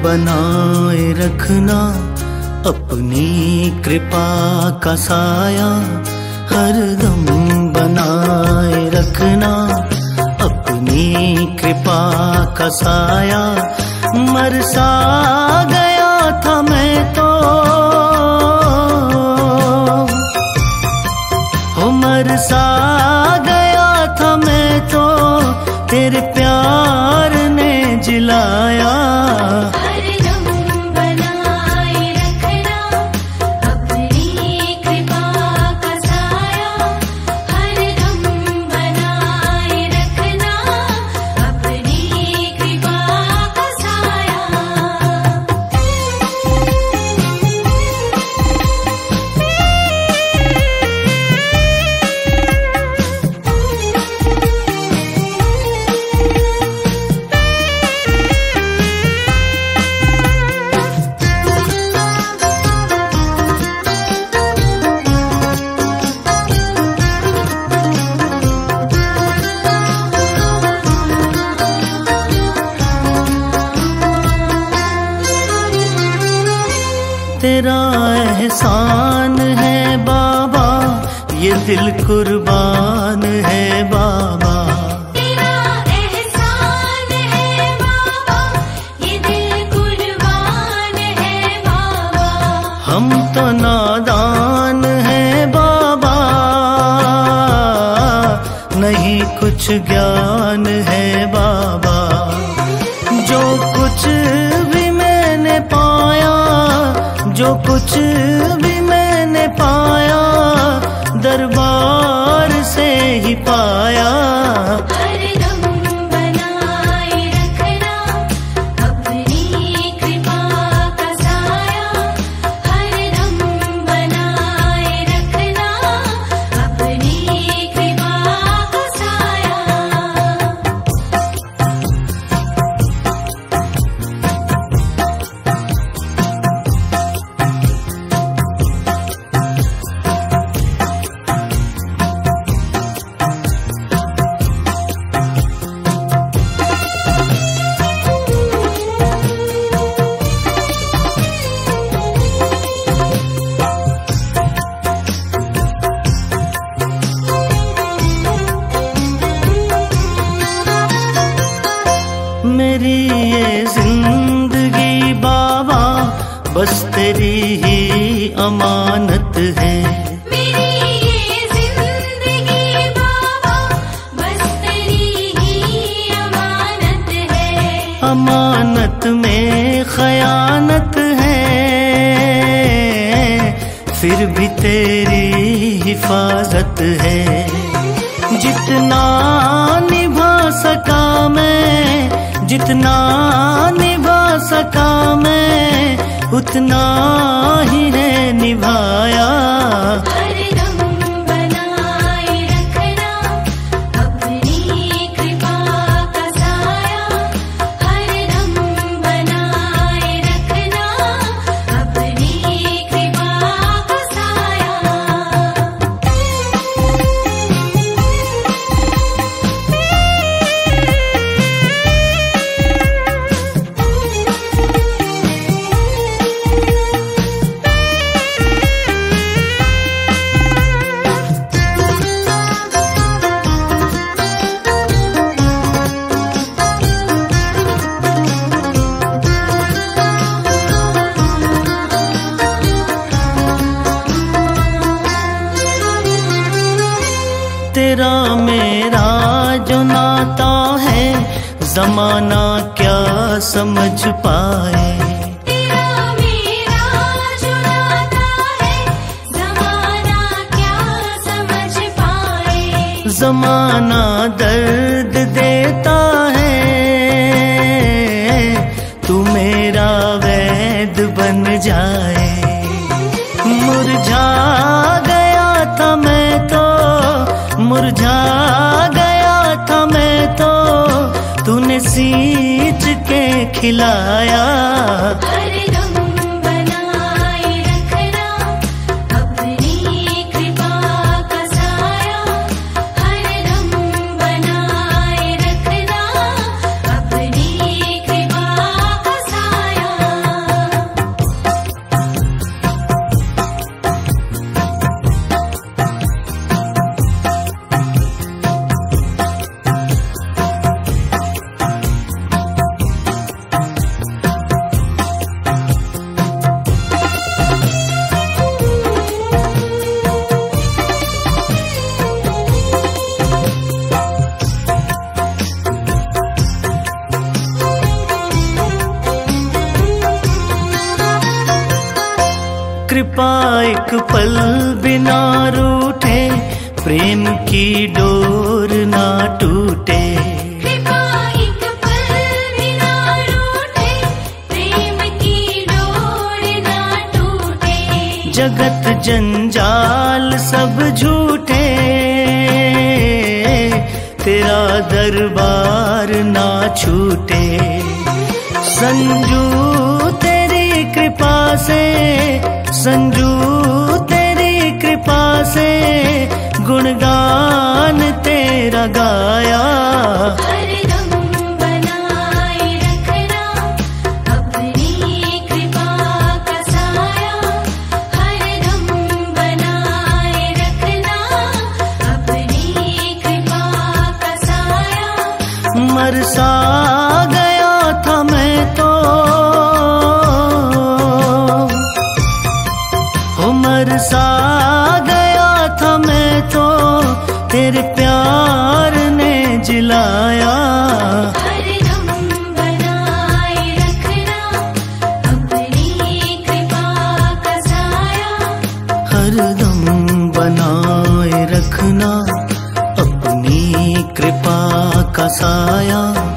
बनाए रखना, अपनी कृपा का साया हरदम बनाए रखना, अपनी कृपा का साया। मर सा गया था मैं तो, हो मर सा गया था मैं तो, तेरे प्यार ने जिलाया। तेरा एहसान है बाबा, ये दिल कुर्बान है बाबा। तेरा एहसान है बाबा, ये दिल कुर्बान है बाबा। हम तो नादान है बाबा, नहीं कुछ ज्ञान है बाबा। जो कुछ भी मैंने पाया, जो कुछ भी मैंने पाया, दरबार से ही पाया। हरदम बनाए रखना, अपनी कृपा का साया। हरदम बनाए रखना, अपनी कृपा का साया। मेरी ये जिंदगी बाबा, बस तेरी ही अमानत है। मेरी ये जिंदगी बाबा, बस तेरी ही अमानत है। अमानत में खयानत है, फिर भी तेरी हिफाजत है। जितना निभा सका मैं, जितना निभा सका मैं, उतना ही है निभाया। हरदम बनाए रखना, अपनी कृपा का साया। हरदम बनाए रखना, अपनी कृपा का साया। तेरा मेरा जो नाता है, जमाना क्या समझ पाए। तेरा मेरा जो नाता है, ज़माना क्या समझ पाए। जमाना दर्द देता है, तू मेरा वैद बन जाए। मुरझा गया था मैं तो, मुरझा गया था मैं तो, तूने सींच के खिलाया। हरदम बनाए रखना, अपनी कृपा का साया। हरदम बनाए रखना, अपनी कृपा का साया। एक पल बिना रूठे, प्रेम की डोर ना टूटे। कृपा एक पल बिना रूठे, प्रेम की डोर ना टूटे। जगत जंजाल सब झूठे, तेरा दरबार ना छूटे। संजू तेरी कृपा से, संजू तेरी कृपा से, गुणगान तेरा गाया। हरदम बनाए रखना अपनी कृपा का साया। हरदम बनाए रखना अपनी कृपा का साया। मरसा गया था मैं तो, हो मरसा गया था मैं तो, तेरे प्यार ने जिलाया। हरदम बनाए रखना अपनी कृपा का साया। हरदम बनाए रखना अपनी कृपा का साया।